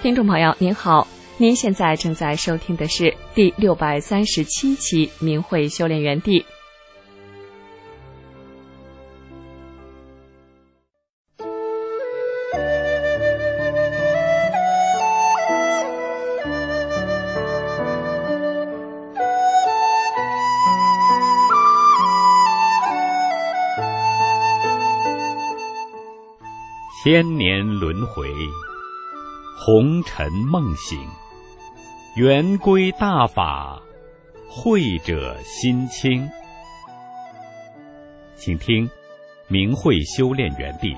听众朋友您好，您现在正在收听的是第637期明慧修炼园地。 千年轮回，红尘梦醒，圆归大法，慧者心清。请听明慧修炼园地。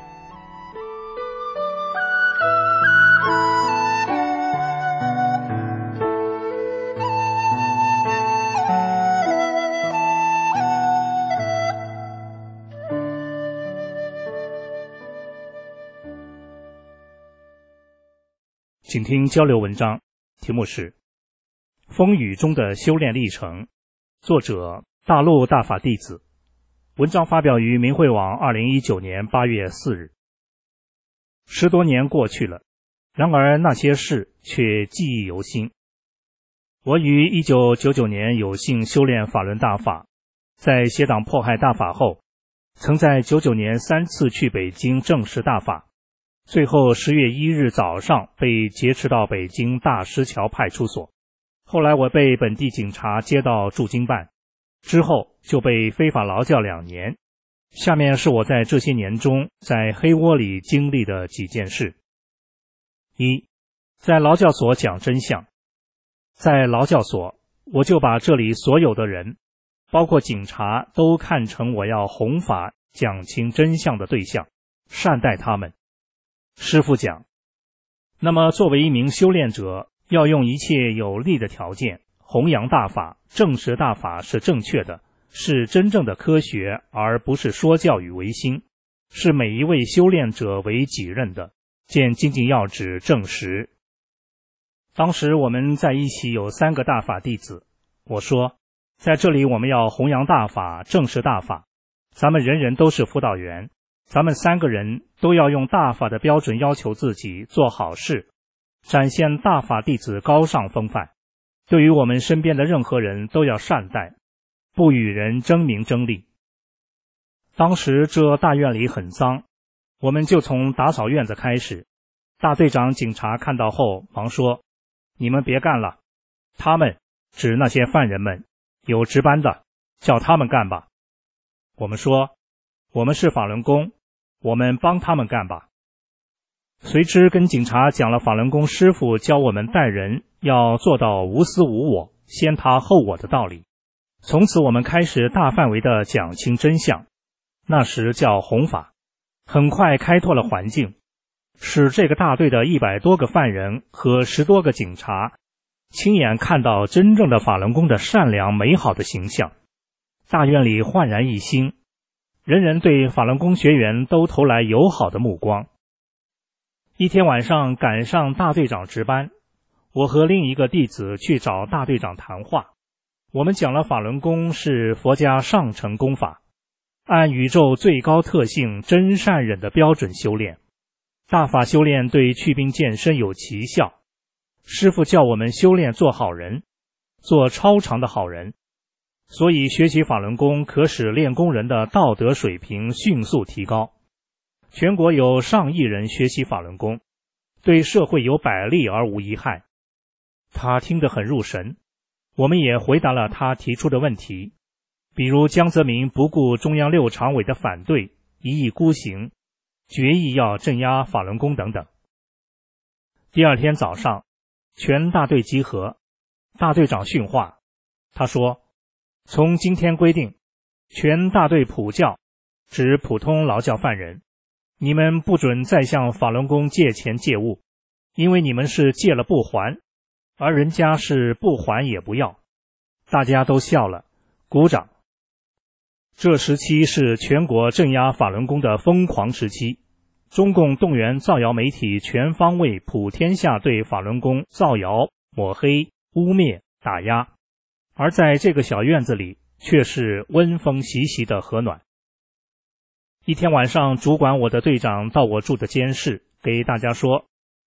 请听交流文章，题目是《风雨中的修炼历程》，作者大陆大法弟子。文章发表于明慧网2019年8月4日。10多年过去了，然而那些事却记忆犹新。我于1999年有幸修炼法轮大法，在邪党迫害大法后，曾在99年3次去北京证实大法，最后10月1日早上被劫持到北京大石桥派出所。后来我被本地警察接到驻京办，之后就被非法劳教2年。下面是我在这些年中在黑窝里经历的几件事。一，在劳教所讲真相。在劳教所，我就把这里所有的人，包括警察，都看成我要弘法讲清真相的对象，善待他们。师父讲，那么作为一名修炼者，要用一切有利的条件弘扬大法，证实大法是正确的，是真正的科学，而不是说教与唯心，是每一位修炼者为己任的，见精进要旨证实。当时我们在一起有3个大法弟子，我说，在这里我们要弘扬大法，证实大法，咱们人人都是辅导员，咱们3个人都要用大法的标准要求自己做好事，展现大法弟子高尚风范，对于我们身边的任何人都要善待，不与人争名争利。当时这大院里很脏，我们就从打扫院子开始。大队长警察看到后忙说，你们别干了，他们指那些犯人们，有值班的，叫他们干吧。我们说，我们是法轮功，我们帮他们干吧。随之跟警察讲了法轮功师父教我们待人要做到无私无我，先他后我的道理。从此我们开始大范围的讲清真相，那时叫弘法，很快开拓了环境，使这个大队的100多个犯人和10多个警察亲眼看到真正的法轮功的善良美好的形象。大院里焕然一新，人人对法轮功学员都投来友好的目光。一天晚上赶上大队长值班，我和另一个弟子去找大队长谈话。我们讲了法轮功是佛家上乘功法，按宇宙最高特性真善忍的标准修炼，大法修炼对祛病健身有奇效。师父叫我们修炼做好人，做超常的好人，所以学习法轮功可使练功人的道德水平迅速提高。全国有上亿人学习法轮功，对社会有百利而无一害。他听得很入神，我们也回答了他提出的问题，比如江泽民不顾中央6常委的反对，一意孤行，决意要镇压法轮功等等。第二天早上，全大队集合，大队长训话，他说，从今天规定，全大队普教，指普通劳教犯人，你们不准再向法轮功借钱借物，因为你们是借了不还，而人家是不还也不要。大家都笑了，鼓掌。这时期是全国镇压法轮功的疯狂时期，中共动员造谣媒体全方位普天下对法轮功造谣、抹黑、污蔑、打压，而在这个小院子里却是温风习习的和暖。一天晚上，主管我的队长到我住的监室，给大家说，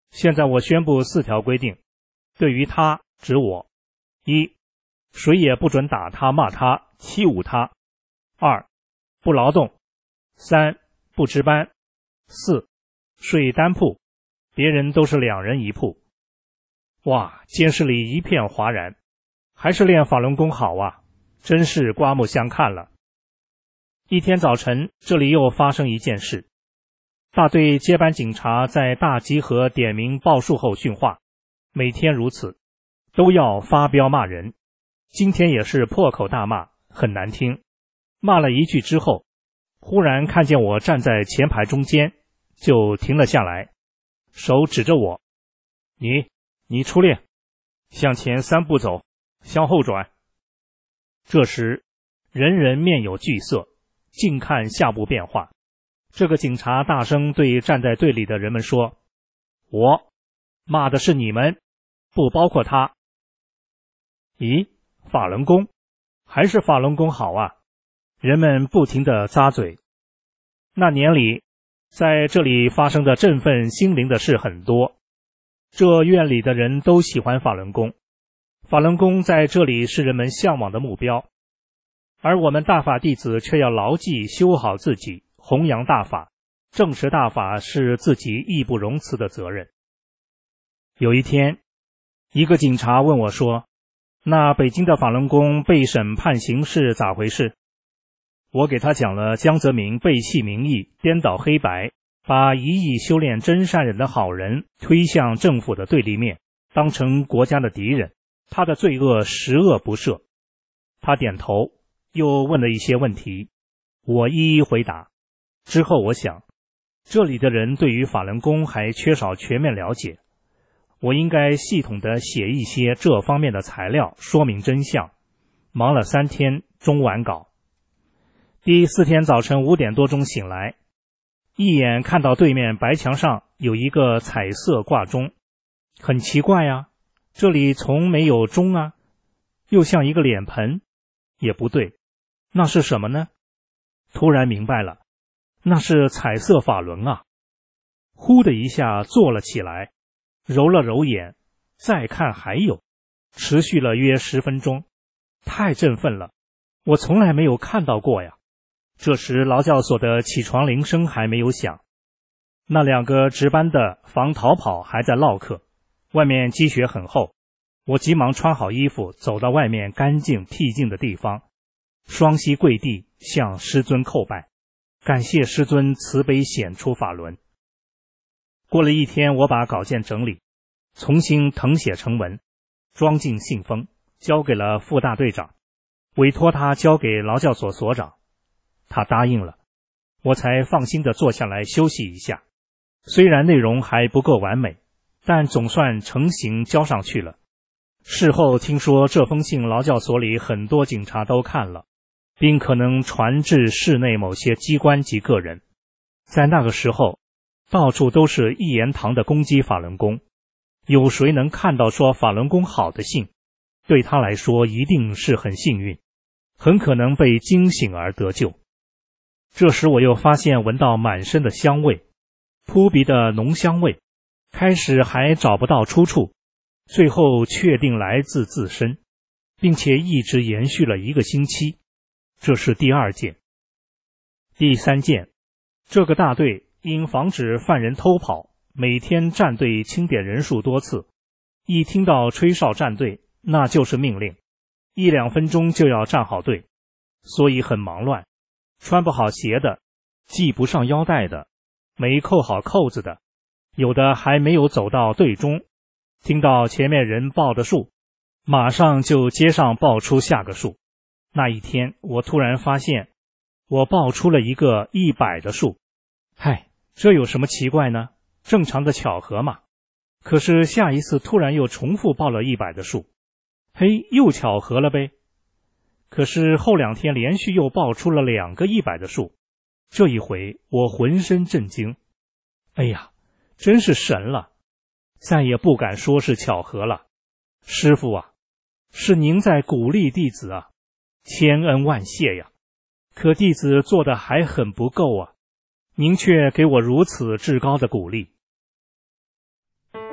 现在我宣布4条规定，对于他指我：一，谁也不准打他、骂他、欺侮他；二，不劳动；三，不值班；四，睡单铺，别人都是2人一铺。哇，监室里一片哗然，还是练法轮功好啊，真是刮目相看了。一天早晨，这里又发生一件事。大队接班警察在大集合点名报数后训话，每天如此，都要发飙骂人。今天也是破口大骂，很难听。骂了一句之后，忽然看见我站在前排中间，就停了下来，手指着我：你出列，向前3步走，向后转。这时人人面有惧色，静看下步变化。这个警察大声对站在队里的人们说：我骂的是你们，不包括他。咦，法轮功？还是法轮功好啊？人们不停地咂嘴。那年里，在这里发生的振奋心灵的事很多，这院里的人都喜欢法轮功，法轮功在这里是人们向往的目标，而我们大法弟子却要牢记修好自己，弘扬大法，正视大法是自己义不容辞的责任。有一天，一个警察问我说：那北京的法轮功被审判刑是咋回事？我给他讲了江泽民背弃民意，颠倒黑白，把1亿修炼真善忍的好人推向政府的对立面，当成国家的敌人，他的罪恶十恶不赦。他点头，又问了一些问题，我一一回答。之后我想，这里的人对于法轮功还缺少全面了解，我应该系统地写一些这方面的材料，说明真相。忙了3天，终完稿。第4天早晨5点多钟醒来，一眼看到对面白墙上有一个彩色挂钟，很奇怪啊，这里从没有钟啊，又像一个脸盆，也不对，那是什么呢？突然明白了，那是彩色法轮啊！呼的一下坐了起来，揉了揉眼，再看还有，持续了约10分钟，太振奋了，我从来没有看到过呀。这时劳教所的起床铃声还没有响，那2个值班的防逃跑还在唠嗑，外面积雪很厚，我急忙穿好衣服，走到外面干净僻静的地方，双膝跪地向师尊叩拜，感谢师尊慈悲显出法轮。过了1天，我把稿件整理，重新誊写成文，装进信封，交给了副大队长，委托他交给劳教所所长。他答应了，我才放心地坐下来休息一下。虽然内容还不够完美，但总算成型交上去了。事后听说这封信劳教所里很多警察都看了，并可能传至市内某些机关及个人。在那个时候，到处都是一言堂的攻击法轮功，有谁能看到说法轮功好的信？对他来说一定是很幸运，很可能被惊醒而得救。这时我又发现闻到满身的香味，扑鼻的浓香味，开始还找不到出处，最后确定来自自身，并且一直延续了1个星期。这是第2件。第3件，这个大队因防止犯人偷跑，每天站队清点人数多次，一听到吹哨站队，那就是命令，1-2分钟就要站好队，所以很忙乱，穿不好鞋的，系不上腰带的，没扣好扣子的，有的还没有走到队中，听到前面人报的数，马上就接上报出下个数。那一天我突然发现我报出了一个100的数，嗨，这有什么奇怪呢？正常的巧合嘛。可是下一次突然又重复报了100的数，嘿，又巧合了呗。可是后2天连续又报出了2个100的数，这一回我浑身震惊，哎呀，真是神了，再也不敢说是巧合了。师父啊，是您在鼓励弟子啊，千恩万谢呀。可弟子做的还很不够啊，您却给我如此至高的鼓励。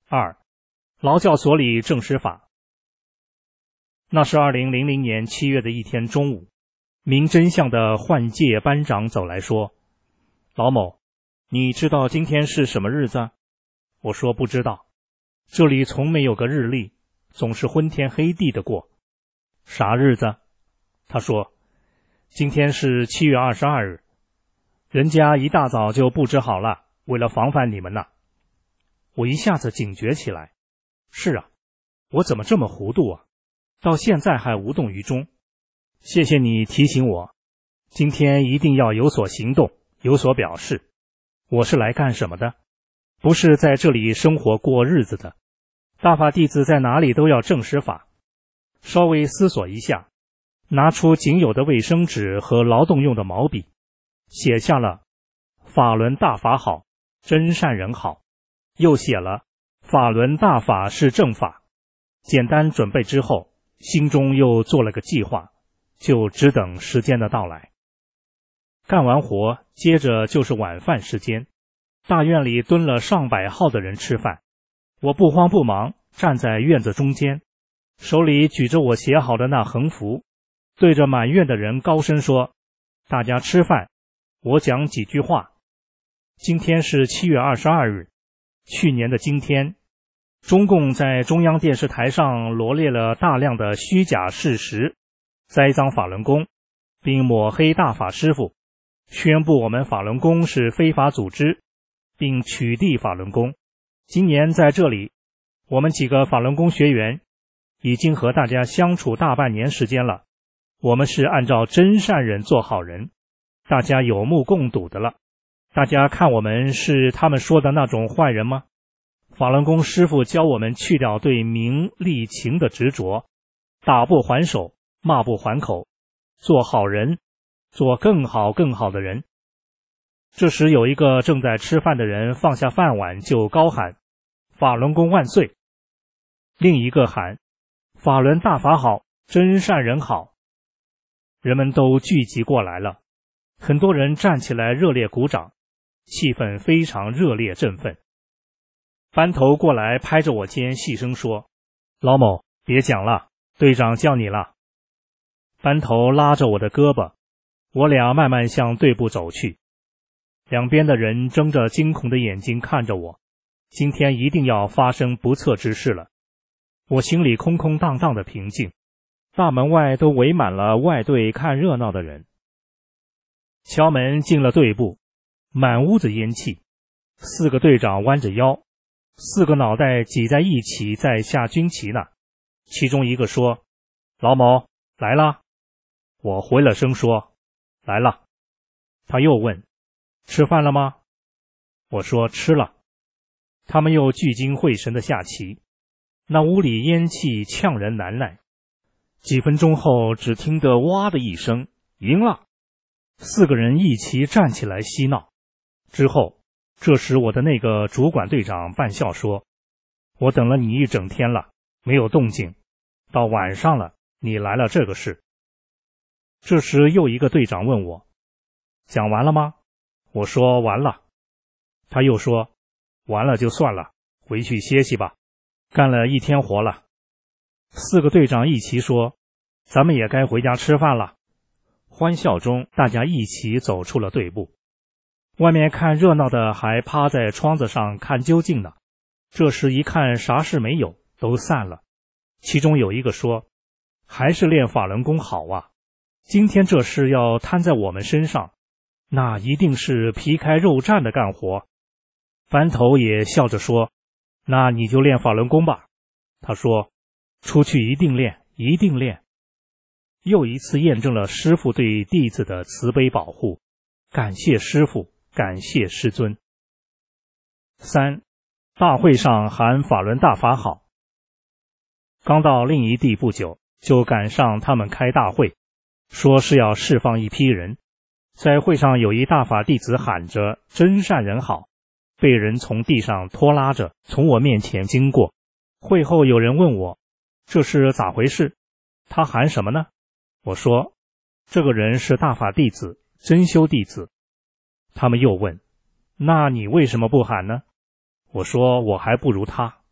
2. 劳教所里正史法。那是2000年7月的一天中午，明真相的换届班长走来说：老某，你知道今天是什么日子？我说不知道，这里从没有个日历，总是昏天黑地的过。啥日子？他说今天是7月22日，人家一大早就布置好了，为了防范你们呢。我一下子警觉起来，是啊，我怎么这么糊涂啊，到现在还无动于衷。谢谢你提醒我，今天一定要有所行动，有所表示。我是来干什么的？不是在这里生活过日子的。大法弟子在哪里都要正史法。稍微思索一下，拿出仅有的卫生纸和劳动用的毛笔，写下了法轮大法好，真善人好，又写了法轮大法是正法。简单准备之后，心中又做了个计划，就只等时间的到来。干完活，接着就是晚饭时间。大院里蹲了上百号的人吃饭，我不慌不忙站在院子中间，手里举着我写好的那横幅，对着满院的人高声说：大家吃饭，我讲几句话。今天是7月22日，去年的今天，中共在中央电视台上罗列了大量的虚假事实，栽赃法轮功，并抹黑大法师父，宣布我们法轮功是非法组织，并取缔法轮功。今年在这里，我们几个法轮功学员已经和大家相处大半年时间了，我们是按照真善人做好人，大家有目共睹的了。大家看我们是他们说的那种坏人吗？法轮功师父教我们去掉对名利情的执着，打不还手，骂不还口，做好人，做更好更好的人。这时有一个正在吃饭的人放下饭碗就高喊：法轮功万岁！另一个喊：法轮大法好，真善人好。人们都聚集过来了，很多人站起来热烈鼓掌，气氛非常热烈振奋。班头过来拍着我肩细声说：老某，别讲了，队长叫你了。班头拉着我的胳膊，我俩慢慢向队部走去。两边的人睁着惊恐的眼睛看着我，今天一定要发生不测之事了。我心里空空荡荡的平静，大门外都围满了外队看热闹的人。敲门进了队部，满屋子烟气，4个队长弯着腰，4个脑袋挤在一起在下军旗呢。其中一个说：老某，来啦。我回了声说：来了。他又问：吃饭了吗？我说吃了。他们又聚精会神地下棋，那屋里烟气呛人难耐。几分钟后，只听得哇的一声，赢了。4个人一齐站起来嬉闹。之后，这时我的那个主管队长半笑说：我等了你一整天了，没有动静，到晚上了，你来了这个事。这时又一个队长问我：讲完了吗？我说完了。他又说：完了就算了，回去歇息吧，干了一天活了。4个队长一齐说：咱们也该回家吃饭了。欢笑中，大家一起走出了队部。外面看热闹的还趴在窗子上看究竟呢。这时一看啥事没有，都散了。其中有一个说：还是练法轮功好啊，今天这事要摊在我们身上，那一定是皮开肉绽的干活。班头也笑着说：那你就练法轮功吧。他说：出去一定练，一定练。又一次验证了师父对弟子的慈悲保护，感谢师父，感谢师尊。3. 大会上喊法轮大法好。刚到另一地不久，就赶上他们开大会，说是要释放一批人。在会上有一大法弟子喊着真善人好，被人从地上拖拉着从我面前经过。会后有人问我：这是咋回事？他喊什么呢？我说：这个人是大法弟子，真修弟子。他们又问：那你为什么不喊呢？我说：我还不如他。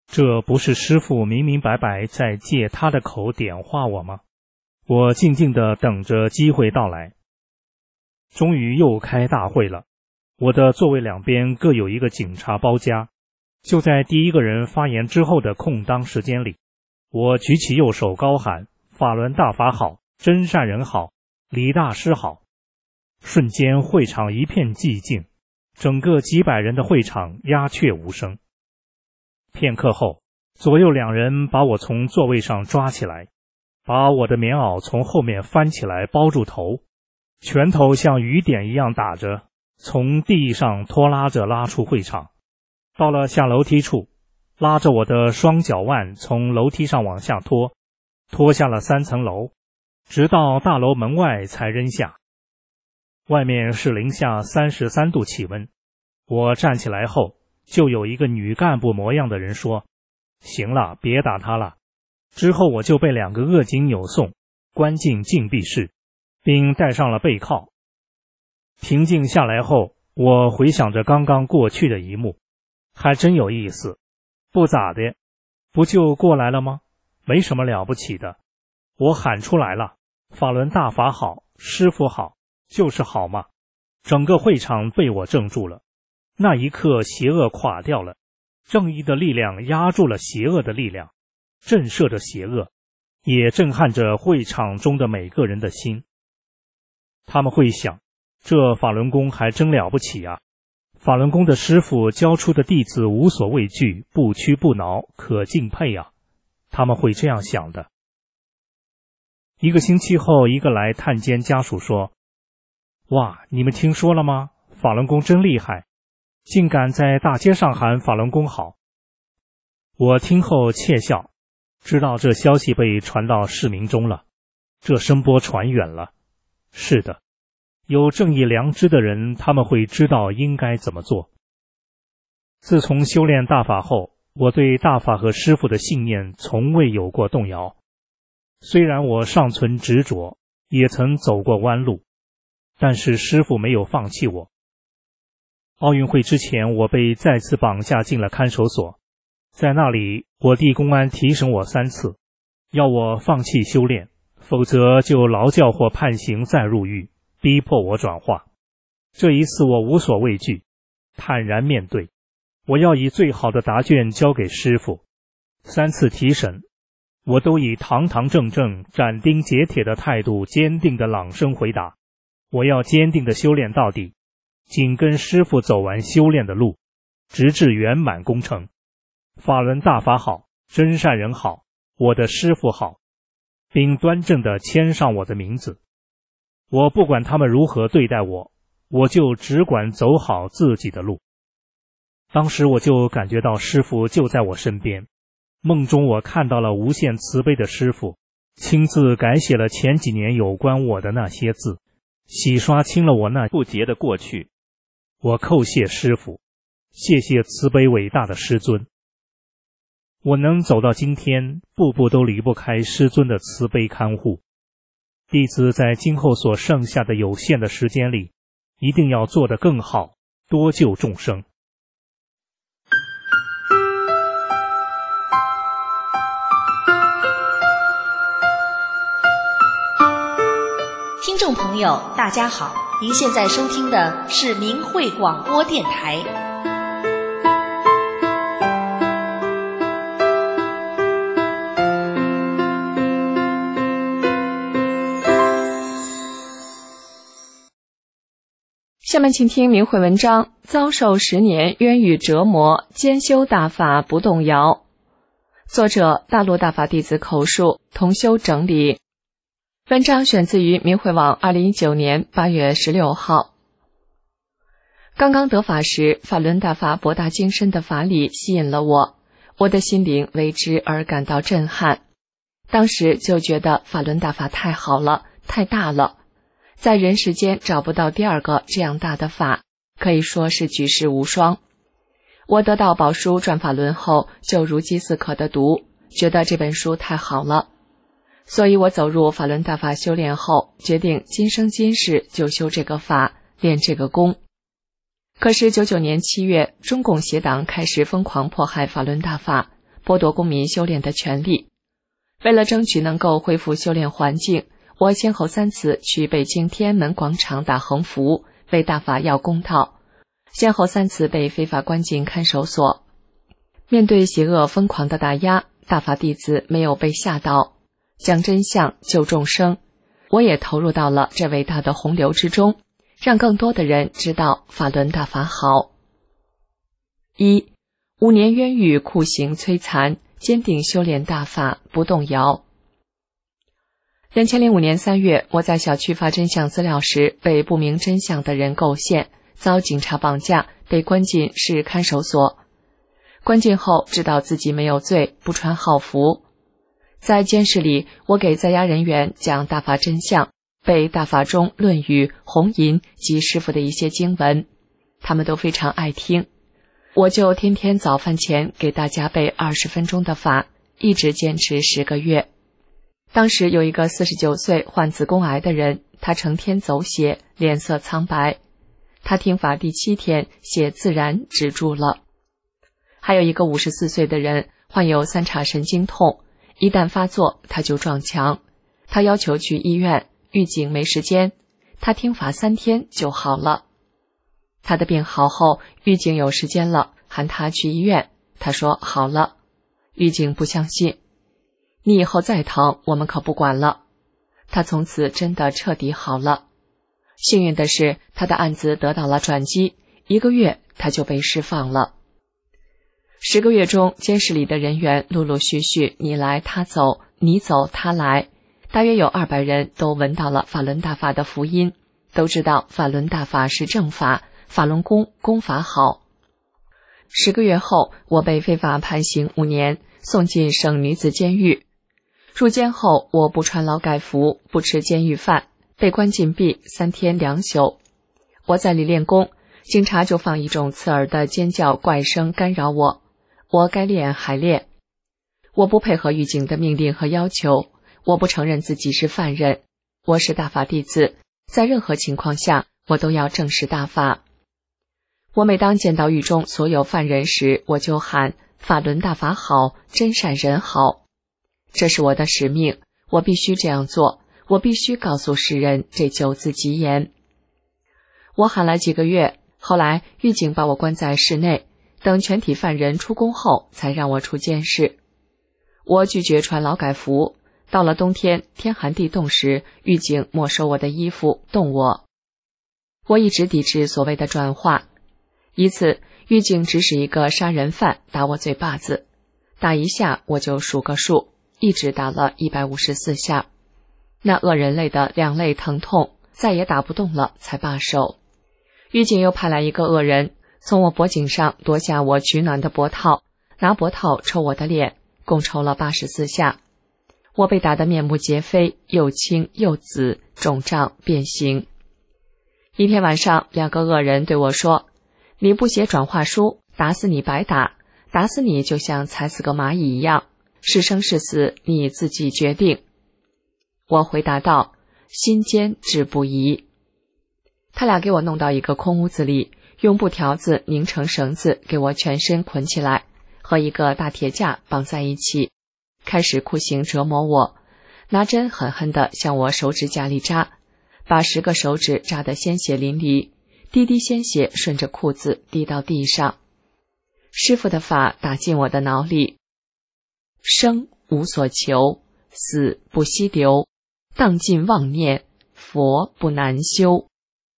这不是师父明明白白在借他的口点化我吗？我静静地等着机会到来。终于又开大会了，我的座位两边各有一个警察包夹。就在第一个人发言之后的空当时间里，我举起右手高喊：法轮大法好，真善人好，李大师好。瞬间会场一片寂静，整个几百人的会场鸦雀无声。片刻后，左右两人把我从座位上抓起来，把我的棉袄从后面翻起来包住头，拳头像雨点一样打着，从地上拖拉着拉出会场。到了下楼梯处，拉着我的双脚腕从楼梯上往下拖下了3层楼，直到大楼门外才扔下。外面是零下33度气温，我站起来后，就有一个女干部模样的人说：行了，别打他了。之后我就被2个恶警扭送，关进禁闭室，并戴上了背铐。平静下来后，我回想着刚刚过去的一幕，还真有意思。不咋的，不就过来了吗？没什么了不起的。我喊出来了，法轮大法好，师父好，就是好嘛。整个会场被我镇住了。那一刻，邪恶垮掉了，正义的力量压住了邪恶的力量，震慑着邪恶，也震撼着会场中的每个人的心。他们会想，这法轮功还真了不起啊！法轮功的师父教出的弟子无所畏惧，不屈不挠，可敬佩啊！他们会这样想的。1个星期后，一个来探监家属说：哇，你们听说了吗？法轮功真厉害，竟敢在大街上喊法轮功好。我听后窃笑，知道这消息被传到市民中了，这声波传远了。是的，有正义良知的人，他们会知道应该怎么做。自从修炼大法后，我对大法和师父的信念从未有过动摇。虽然我尚存执着，也曾走过弯路，但是师父没有放弃我。奥运会之前，我被再次绑架进了看守所，在那里，我弟公安提审我3次，要我放弃修炼，否则就劳教或判刑再入狱，逼迫我转化。这一次我无所畏惧，坦然面对，我要以最好的答卷交给师父。3次提审，我都以堂堂正正、斩钉截铁的态度坚定地朗声回答，我要坚定地修炼到底，紧跟师父走完修炼的路，直至圆满功成。法轮大法好，真善人好，我的师父好，并端正地签上我的名字。我不管他们如何对待我，我就只管走好自己的路。当时我就感觉到师父就在我身边，梦中我看到了无限慈悲的师父，亲自改写了前几年有关我的那些字，洗刷清了我那不洁的过去。我叩谢师父，谢谢慈悲伟大的师尊。我能走到今天，步步都离不开师尊的慈悲看护。弟子在今后所剩下的有限的时间里，一定要做得更好，多救众生。 听众朋友，大家好，您现在收听的是明慧广播电台。 下面请听明慧文章：遭受10年冤狱折磨，兼修大法不动摇。作者：大陆大法弟子口述，同修整理。文章选自于明慧网2019年8月16号。刚刚得法时，法轮大法博大精深的法理吸引了我，我的心灵为之而感到震撼。当时就觉得法轮大法太好了，太大了，在人世间找不到第二个这样大的法，可以说是举世无双。我得到宝书转法轮后，就如饥似渴地读，觉得这本书太好了。所以我走入法轮大法修炼后，决定今生今世就修这个法，练这个功。可是99年7月，中共邪党开始疯狂迫害法轮大法， 剥夺公民修炼的权利。为了争取能够恢复修炼环境，我先后3次去北京天安门广场打横幅，为大法要公道，先后3次被非法关进看守所。面对邪恶疯狂的打压，大法弟子没有被吓倒，讲真相救众生。我也投入到了这伟大的洪流之中，让更多的人知道法轮大法好。1. 5年冤狱酷刑摧残，坚定修炼大法不动摇。2005年3月，我在小区发真相资料时，被不明真相的人构陷，遭警察绑架，被关进市看守所。关进后知道自己没有罪，不穿号服。在监室里，我给在押人员讲大法真相，背大法中论语、红吟及师父的一些经文，他们都非常爱听。我就天天早饭前给大家背20分钟的法，一直坚持10个月。当时有一个49岁患子宫癌的人，他成天走血，脸色苍白。他听法第7天，血自然止住了。还有一个54岁的人，患有3叉神经痛，一旦发作他就撞墙。他要求去医院，狱警没时间，他听法3天就好了。他的病好后，狱警有时间了，喊他去医院，他说好了。狱警不相信，你以后再疼，我们可不管了。他从此真的彻底好了。幸运的是，他的案子得到了转机，1个月他就被释放了。10个月中，监室里的人员陆陆续续你来他走，你走他来，大约有200人都闻到了法轮大法的福音，都知道法轮大法是正法，法轮功功法好。10个月后，我被非法判刑5年，送进省女子监狱。入监后，我不穿劳改服，不吃监狱饭，被关禁闭3天2宿。我在里练功，警察就放一种刺耳的尖叫怪声干扰我，我该练还练。我不配合狱警的命令和要求，我不承认自己是犯人，我是大法弟子，在任何情况下，我都要正视大法。我每当见到狱中所有犯人时，我就喊法轮大法好，真善人好。这是我的使命，我必须这样做，我必须告诉世人这9字吉言。我喊了几个月，后来狱警把我关在室内，等全体犯人出宫后才让我出监室。我拒绝穿劳改服，到了冬天天寒地冻时，狱警没收我的衣服，冻我。我一直抵制所谓的转化。一次，狱警指使一个杀人犯打我嘴巴子，打1下我就数个数，一直打了154下。那恶人类的两肋疼痛，再也打不动了才罢手。狱警又派来一个恶人，从我脖颈上夺下我取暖的脖套，拿脖套抽我的脸，共抽了84下。我被打得面目皆非，又青又紫，肿胀变形。一天晚上，2个恶人对我说，你不写转化书，打死你白打，打死你就像踩死个蚂蚁一样，是生是死你自己决定。我回答道，心坚志不移。他俩给我弄到一个空屋子里，用布条子拧成绳子给我全身捆起来，和一个大铁架绑在一起，开始酷刑折磨我，拿针狠狠地向我手指甲里扎，把10个手指扎得鲜血淋漓，滴滴鲜血顺着裤子滴到地上。师父的法打进我的脑里，生无所求，死不息留，荡尽妄念，佛不难修。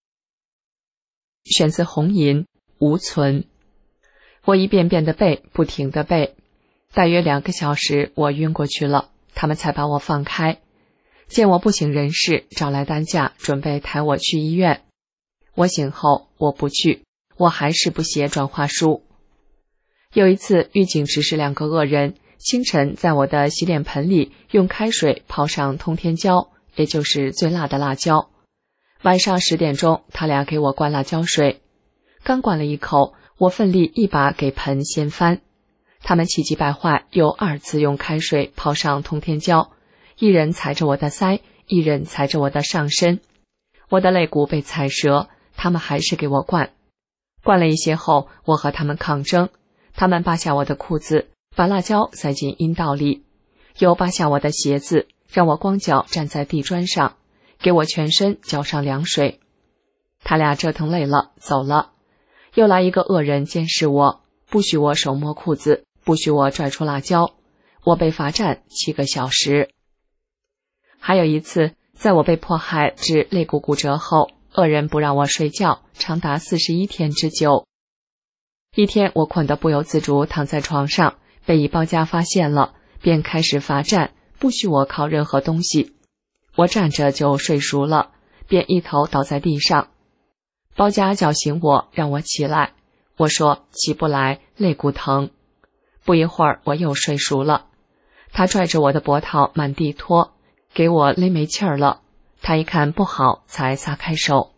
选自红吟无存。我一遍遍的背，不停的背，大约2个小时，我晕过去了，他们才把我放开。见我不省人事，找来担架，准备抬我去医院。我醒后，我不去，我还是不写转化书。有一次，狱警指使2个恶人，清晨在我的洗脸盆里用开水泡上通天椒，也就是最辣的辣椒。晚上10点钟，他俩给我灌辣椒水，刚灌了一口，我奋力一把给盆掀翻。他们气急败坏，又2次用开水泡上通天椒，一人踩着我的腮，一人踩着我的上身，我的肋骨被踩折，他们还是给我灌。灌了一些后，我和他们抗争，他们扒下我的裤子， 把辣椒塞进阴道里，又扒下我的鞋子，让我光脚站在地砖上，给我全身浇上凉水。他俩折腾累了，走了。又来一个恶人监视我，不许我手摸裤子，不许我拽出辣椒，我被罚站7个小时。还有一次，在我被迫害致肋骨骨折后，恶人不让我睡觉，长达41天之久。一天，我困得不由自主躺在床上，被一包家发现了，便开始罚站，不许我靠任何东西。我站着就睡熟了，便一头倒在地上。包家叫醒我，让我起来。我说起不来，肋骨疼。不一会儿，我又睡熟了。他拽着我的脖头满地拖，给我勒没气儿了。他一看不好，才撒开手。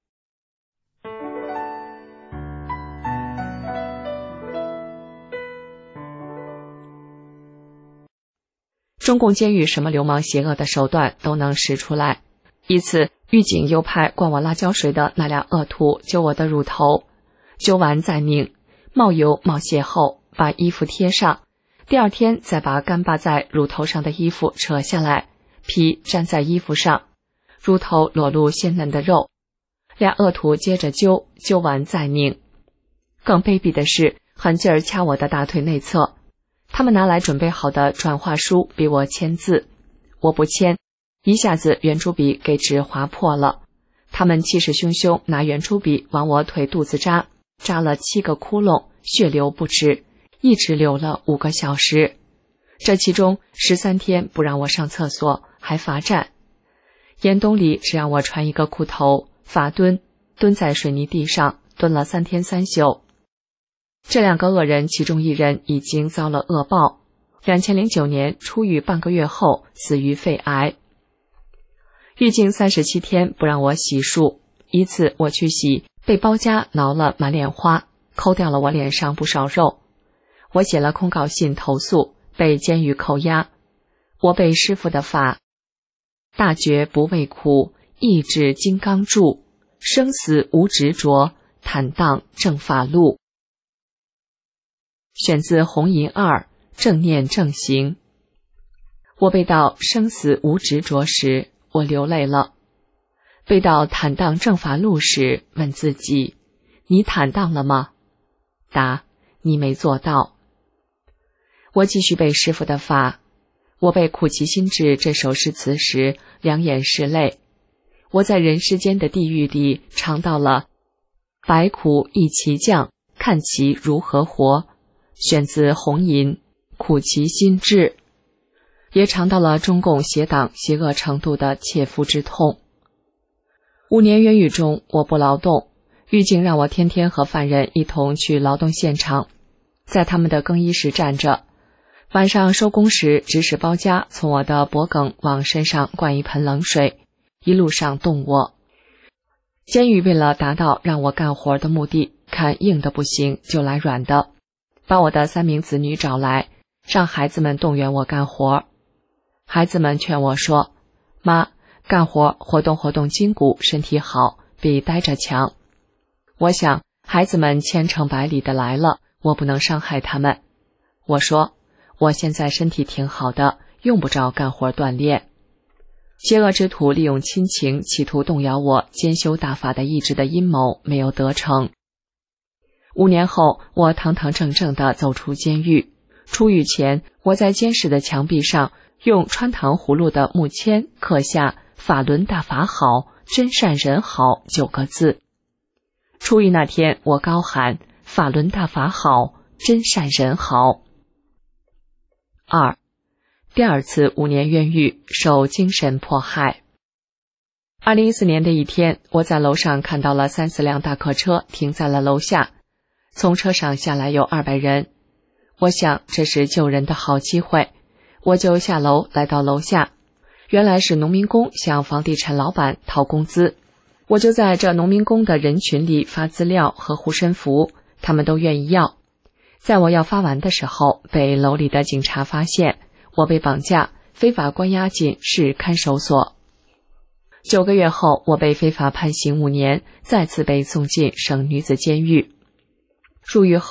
中共监狱什么流氓邪恶的手段都能使出来。一次，狱警又派灌我辣椒水的那俩恶徒揪我的乳头，揪完再拧，冒油冒血后把衣服贴上，第二天再把干巴在乳头上的衣服扯下来，皮粘在衣服上，乳头裸露鲜嫩的肉。俩恶徒接着揪，揪完再拧。更卑鄙的是，狠劲儿掐我的大腿内侧。他们拿来准备好的传话书逼我签字，我不签，一下子圆珠笔给纸划破了。他们气势汹汹拿圆珠笔往我腿肚子扎，扎了7个窟窿，血流不止，一直流了5个小时。这其中13天不让我上厕所，还罚站。严冬里只让我穿一个裤头，罚蹲在水泥地上，蹲了3天3宿。这2个恶人其中一人已经遭了恶报，2009年出狱半个月后死于肺癌。狱警37天不让我洗漱，一次我去洗，被包家挠了满脸花，抠掉了我脸上不少肉。我写了控告信投诉，被监狱扣押。我被师父的法大觉不畏苦，意志金刚柱，生死无执着，坦荡正法路。选自红银2，正念正行。我背到生死无执着时，我流泪了。背到坦荡正法路时，问自己，你坦荡了吗？答，你没做到。我继续背师父的法。我背苦其心志这首诗词时，两眼是泪。我在人世间的地狱里尝到了百苦一齐降，看其如何活。选自红银，苦其心志。也尝到了中共邪党邪恶程度的切肤之痛。5年冤狱中，我不劳动，狱警让我天天和犯人一同去劳动现场，在他们的更衣室站着。晚上收工时，指使包家从我的脖颈往身上灌一盆冷水，一路上冻我。监狱为了达到让我干活的目的，看硬的不行就来软的，把我的3名子女找来，让孩子们动员我干活。孩子们劝我说，妈，干活活动活动筋骨，身体好，比待着强。我想孩子们千程百里的来了，我不能伤害他们。我说，我现在身体挺好的，用不着干活锻炼。邪恶之徒利用亲情企图动摇我兼修大法的意志的阴谋没有得逞。5年后，我堂堂正正地走出监狱。出狱前，我在监室的墙壁上用穿糖葫芦的木签刻下法轮大法好，真善人好9个字。出狱那天，我高喊法轮大法好，真善人好。2. 第2次5年冤狱，受精神迫害。2014年的一天，我在楼上看到了3、4辆大客车停在了楼下，从车上下来有200人。我想这是救人的好机会，我就下楼来到楼下。原来是农民工向房地产老板讨工资，我就在这农民工的人群里发资料和护身符，他们都愿意要。在我要发完的时候，被楼里的警察发现，我被绑架，非法关押进市看守所。9个月后，我被非法判刑5年，再次被送进省女子监狱。入狱后，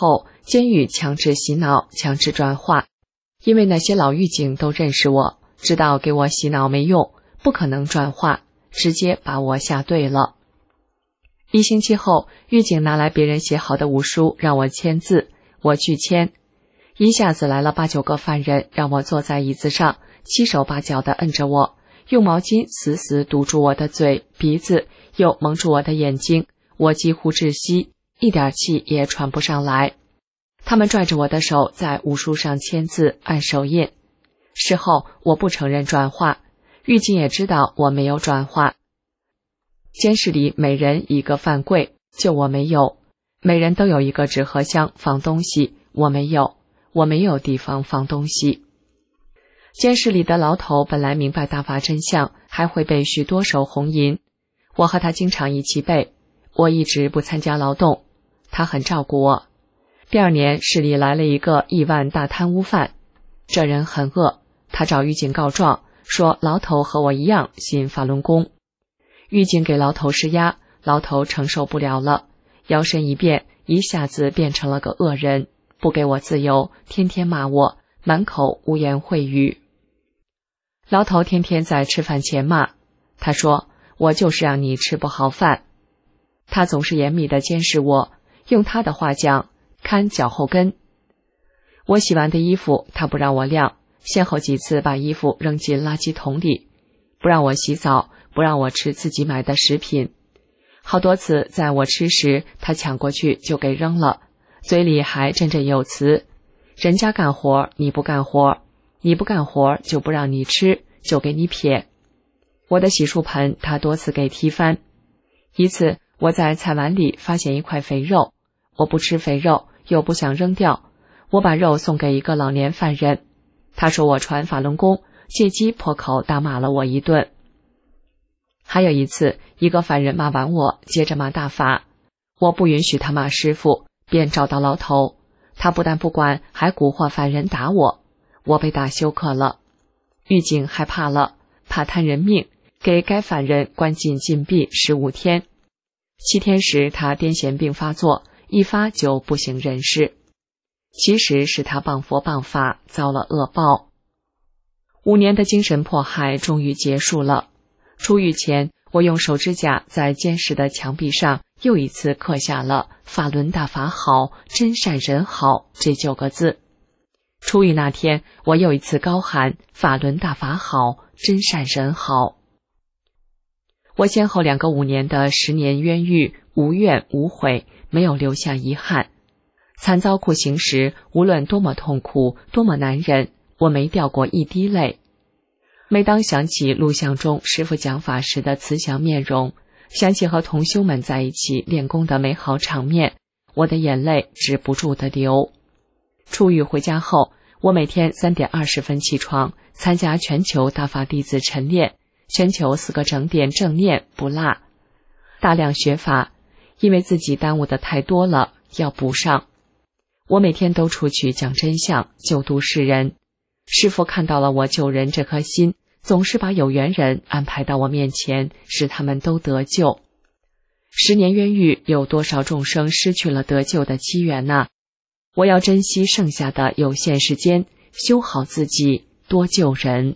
监狱强制洗脑，强制转化，因为那些老狱警都认识我，知道给我洗脑没用，不可能转化，直接把我下队了。1星期后，狱警拿来别人写好的武书让我签字，我拒签。一下子来了8、9个犯人，让我坐在椅子上，7手8脚地摁着我，用毛巾死死堵住我的嘴、鼻子，又蒙住我的眼睛，我几乎窒息，一点气也喘不上来。他们拽着我的手在武书上签字按手印。事后我不承认转化，狱警也知道我没有转化。监室里每人一个饭柜，就我没有，每人都有一个纸盒箱放东西，我没有，我没有地方放东西。监室里的牢头本来明白大法真相，还会背许多首红吟，我和他经常一起背。我一直不参加劳动，他很照顾我。第2年，市里来了一个亿万大贪污犯，这人很恶，他找狱警告状，说牢头和我一样信法轮功。狱警给牢头施压，牢头承受不了了，摇身一变，一下子变成了个恶人，不给我自由，天天骂我，满口污言秽语。牢头天天在吃饭前骂，他说我就是让你吃不好饭。他总是严密地监视我，用他的话讲，看脚后跟。我洗完的衣服他不让我晾，先后几次把衣服扔进垃圾桶里，不让我洗澡，不让我吃自己买的食品。好多次在我吃时，他抢过去就给扔了，嘴里还振振有词，人家干活你不干活，你不干活就不让你吃，就给你撇。我的洗漱盆他多次给踢翻。一次我在菜碗里发现一块肥肉，我不吃肥肉，又不想扔掉，我把肉送给一个老年犯人，他说我传法轮功，借机破口大骂了我一顿。还有一次，一个犯人骂完我，接着骂大法，我不允许他骂师父，便找到牢头，他不但不管，还蛊惑犯人打我，我被打休克了。狱警害怕了，怕贪人命，给该犯人关进禁闭15天。7天时他癫痫病发作，一发就不省人事。其实是他谤佛谤法，遭了恶报。5年的精神迫害终于结束了。出狱前，我用手指甲在监室的墙壁上又一次刻下了法轮大法好，真善人好这9个字。出狱那天，我又一次高喊法轮大法好，真善人好。我先后2个5年的10年冤狱，无怨无悔，没有留下遗憾。惨遭酷刑时，无论多么痛苦，多么难忍，我没掉过一滴泪。每当想起录像中师父讲法时的慈祥面容，想起和同修们在一起练功的美好场面，我的眼泪止不住地流。出狱回家后，我每天3点20分起床，参加全球大法弟子晨练，全球4个整点正念不落，大量学法，因为自己耽误的太多了，要补上。我每天都出去讲真相，救度世人。师父看到了我救人这颗心，总是把有缘人安排到我面前，使他们都得救。10年冤狱，有多少众生失去了得救的机缘呢？我要珍惜剩下的有限时间，修好自己，多救人。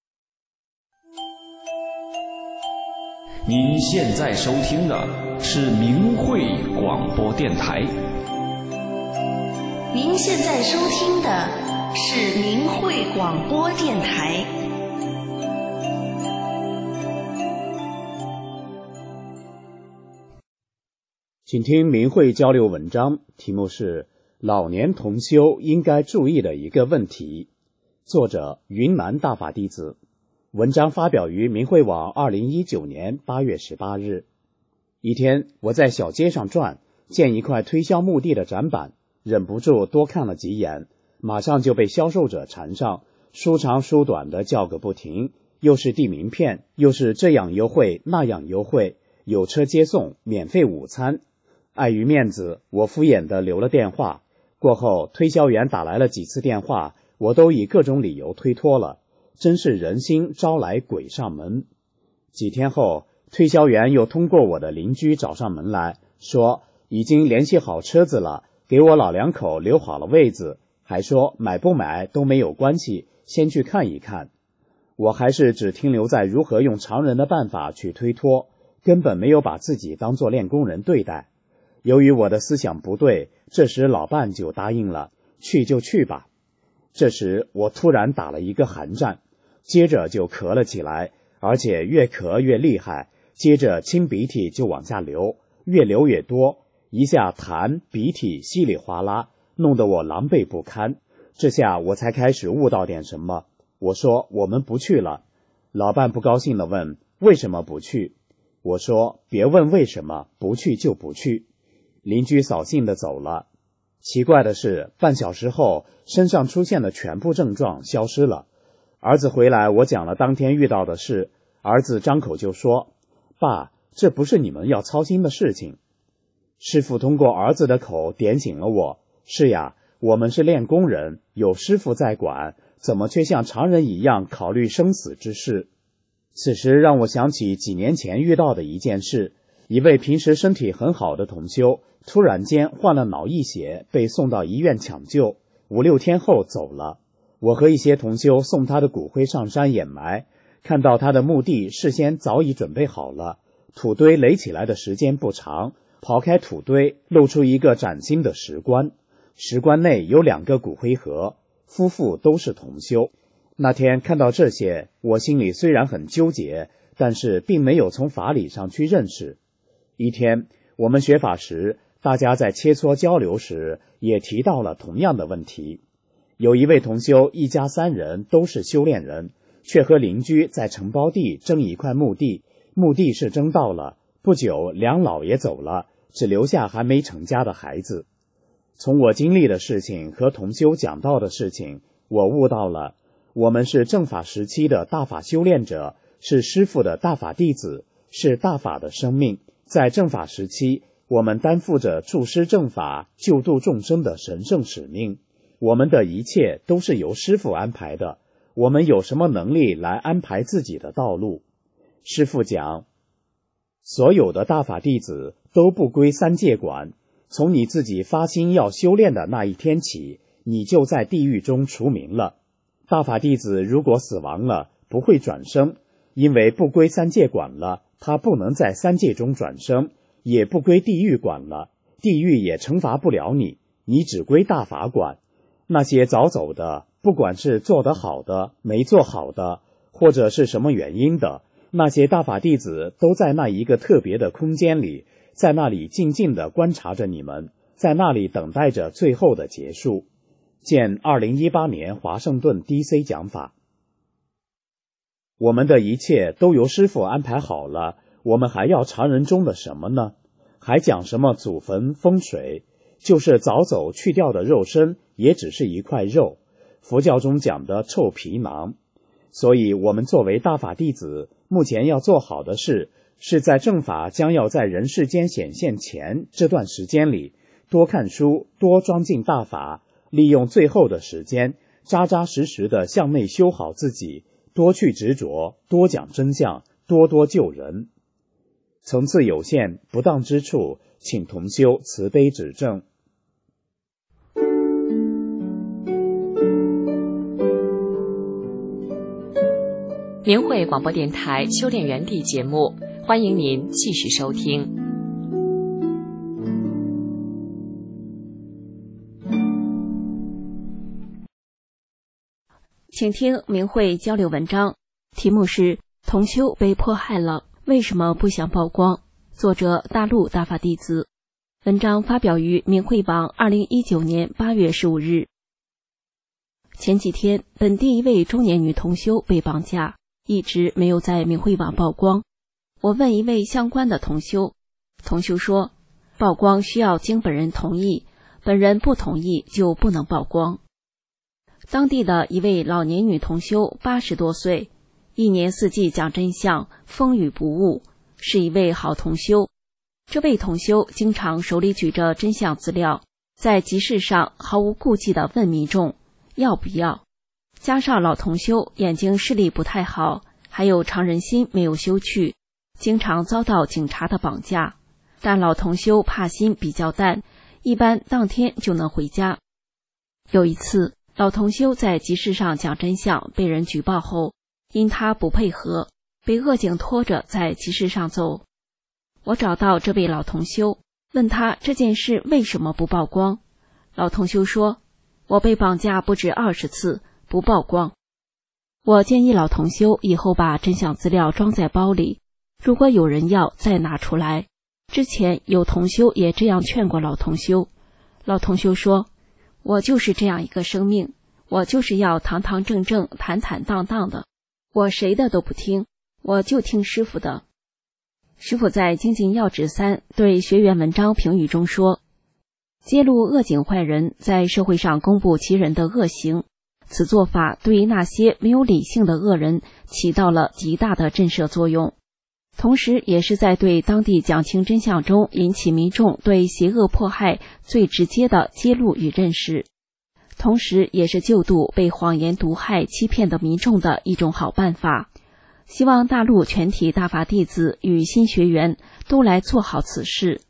您现在收听的是明慧广播电台。 您现在收听的是明慧广播电台。 请听明慧交流文章，题目是老年同修应该注意的一个问题，作者云南大法弟子，文章发表于明慧网2019年8月18日。一天，我在小街上转，见一块推销墓地的展板，忍不住多看了几眼，马上就被销售者缠上，说长说短的叫个不停，又是递名片，又是这样优惠那样优惠，有车接送，免费午餐。碍于面子，我敷衍地留了电话。过后，推销员打来了几次电话，我都以各种理由推脱了。真是人心招来鬼上门。几天后，推销员又通过我的邻居找上门来，说已经联系好车子了， 给我老两口留好了位子，还说买不买都没有关系，先去看一看。我还是只停留在如何用常人的办法去推脱，根本没有把自己当作练功人对待。由于我的思想不对，这时老伴就答应了，去就去吧。这时我突然打了一个寒战，接着就咳了起来，而且越咳越厉害，接着清鼻涕就往下流，越流越多，一下痰鼻涕稀里哗啦，弄得我狼狈不堪。这下我才开始悟到点什么。我说我们不去了。老伴不高兴地问为什么不去。我说别问为什么，不去就不去。邻居扫兴地走了。奇怪的是，半小时后身上出现的全部症状消失了。儿子回来，我讲了当天遇到的事，儿子张口就说，爸，这不是你们要操心的事情。师父通过儿子的口点醒了我，是呀，我们是练功人，有师父在管，怎么却像常人一样考虑生死之事？此时让我想起几年前遇到的一件事，一位平时身体很好的同修，突然间患了脑溢血，被送到医院抢救，5、6天后走了。我和一些同修送他的骨灰上山掩埋，看到他的墓地事先早已准备好了，土堆垒起来的时间不长，刨开土堆，露出一个崭新的石棺，石棺内有2个骨灰盒，夫妇都是同修。那天看到这些，我心里虽然很纠结，但是并没有从法理上去认识。一天我们学法时，大家在切磋交流时也提到了同样的问题。有一位同修一家3人都是修炼人，却和邻居在承包地争一块墓地，墓地是争到了，不久2老也走了，只留下还没成家的孩子。从我经历的事情和同修讲到的事情，我悟到了，我们是正法时期的大法修炼者，是师父的大法弟子，是大法的生命。在正法时期，我们担负着助师正法、救度众生的神圣使命。我们的一切都是由师父安排的，我们有什么能力来安排自己的道路？师父讲，所有的大法弟子都不归3界管，从你自己发心要修炼的那一天起，你就在地狱中除名了。大法弟子如果死亡了，不会转生，因为不归3界管了，他不能在3界中转生，也不归地狱管了，地狱也惩罚不了你，你只归大法管。那些早走的，不管是做得好的、没做好的，或者是什么原因的，那些大法弟子都在那一个特别的空间里，在那里静静地观察着你们，在那里等待着最后的结束。见2018年华盛顿 DC 讲法。我们的一切都由师父安排好了，我们还要常人中的什么呢？还讲什么祖坟风水？就是早走去掉的肉身，也只是一块肉，佛教中讲的臭皮囊。所以我们作为大法弟子，目前要做好的事，是在正法将要在人世间显现前这段时间里，多看书，多装进大法，利用最后的时间，扎扎实实地向内修好自己，多去执着，多讲真相，多多救人。层次有限，不当之处，请同修慈悲指正。 明慧广播电台修炼园地节目，欢迎您继续收听。 请听明慧交流文章，题目是同修被迫害了，为什么不想曝光？作者大陆大法弟子。文章发表于明慧网2019年8月15日。前几天，本地一位中年女同修被绑架，一直没有在明慧网曝光。我问一位相关的同修，同修说，曝光需要经本人同意，本人不同意就不能曝光。当地的一位老年女同修80多岁，一年四季讲真相，风雨不误，是一位好同修。这位同修经常手里举着真相资料，在集市上毫无顾忌地问民众要不要。加上老同修眼睛视力不太好，还有常人心没有修去，经常遭到警察的绑架。但老同修怕心比较淡， 一般当天就能回家。有一次，老同修在集市上讲真相被人举报后，因他不配合，被恶警拖着在集市上走。我找到这位老同修，问他这件事为什么不曝光。老同修说，我被绑架不止20次，不曝光。我建议老同修以后把真相资料装在包里，如果有人要再拿出来。之前有同修也这样劝过老同修，老同修说，我就是这样一个生命，我就是要堂堂正正坦坦荡荡的，我谁的都不听，我就听师父的。师父在精进要旨3对学员文章评语中说，揭露恶警坏人在社会上公布其人的恶行，此做法对那些没有理性的恶人起到了极大的震慑作用，同时也是在对当地讲清真相中引起民众对邪恶迫害最直接的揭露与认识，同时也是救度被谎言毒害欺骗的民众的一种好办法。希望大陆全体大法弟子与新学员都来做好此事。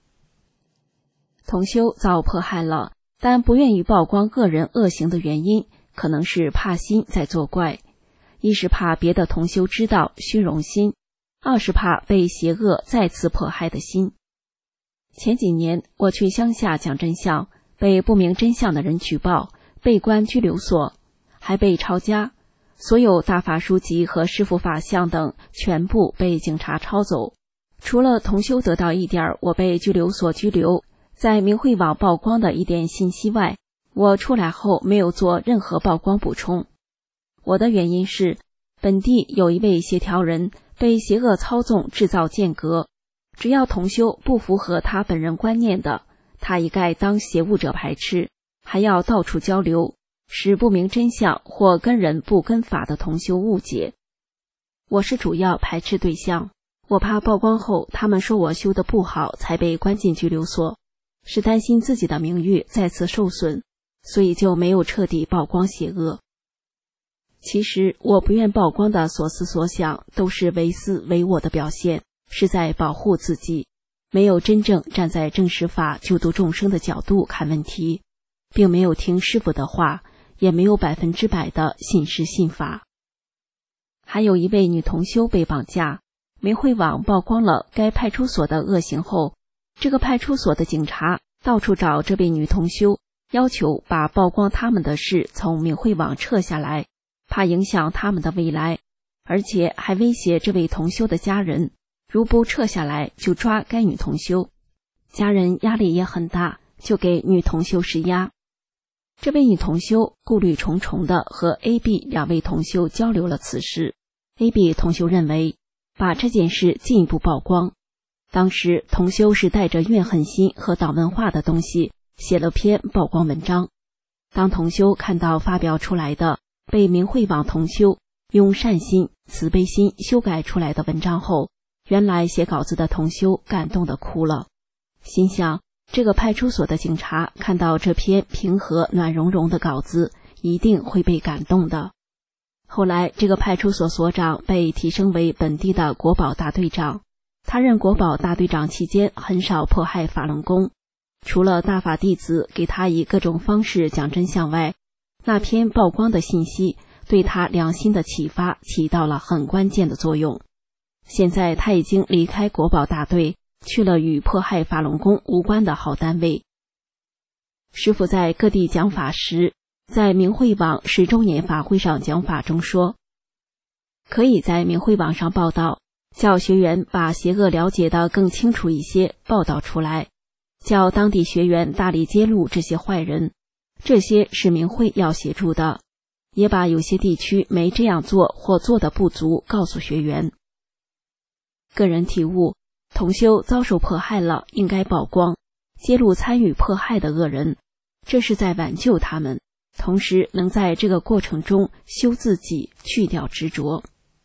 同修遭迫害了，但不愿意曝光恶人恶行的原因，可能是怕心在作怪。一是怕别的同修知道虚荣心，二是怕被邪恶再次迫害的心。前几年我去乡下讲真相，被不明真相的人举报，被关拘留所，还被抄家，所有大法书籍和师父法像等全部被警察抄走。除了同修得到一点我被拘留所拘留，在明慧网曝光的一点信息外，我出来后没有做任何曝光补充。我的原因是，本地有一位协调人被邪恶操纵制造间隔，只要同修不符合他本人观念的，他一概当邪物者排斥，还要到处交流，使不明真相或跟人不跟法的同修误解。我是主要排斥对象，我怕曝光后他们说我修得不好才被关进拘留所，是担心自己的名誉再次受损，所以就没有彻底曝光邪恶。其实我不愿曝光的所思所想都是唯私唯我的表现，是在保护自己，没有真正站在正实法救度众生的角度看问题，并没有听师父的话，也没有100%的信师信法。还有一位女同修被绑架，明慧网曝光了该派出所的恶行后，这个派出所的警察到处找这位女同修，要求把曝光他们的事从明慧网撤下来，怕影响他们的未来，而且还威胁这位同修的家人，如不撤下来就抓该女同修。家人压力也很大，就给女同修施压。这位女同修顾虑重重地和 A、B 两位同修交流了此事。A、B 同修认为把这件事进一步曝光。当时同修是带着怨恨心和党文化的东西写了篇曝光文章。当同修看到发表出来的被明慧网同修用善心、慈悲心修改出来的文章后，原来写稿子的同修感动地哭了，心想这个派出所的警察看到这篇平和暖融融的稿子，一定会被感动的。后来这个派出所所长被提升为本地的国保大队长，他任国保大队长期间很少迫害法轮功，除了大法弟子给他以各种方式讲真相外，那篇曝光的信息对他良心的启发起到了很关键的作用。现在他已经离开国保大队，去了与迫害法轮功无关的好单位。师父在各地讲法时，在明慧网10周年法会上讲法中说，可以在明慧网上报道，叫学员把邪恶了解得更清楚一些，报道出来，叫当地学员大力揭露这些坏人，这些是明慧要协助的，也把有些地区没这样做或做的不足告诉学员。个人体悟，同修遭受迫害了，应该曝光，揭露参与迫害的恶人，这是在挽救他们，同时能在这个过程中修自己，去掉执着。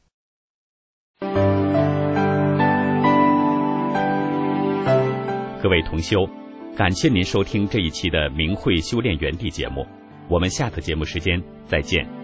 各位同修，感谢您收听这一期的明慧修炼园地节目，我们下次节目时间再见。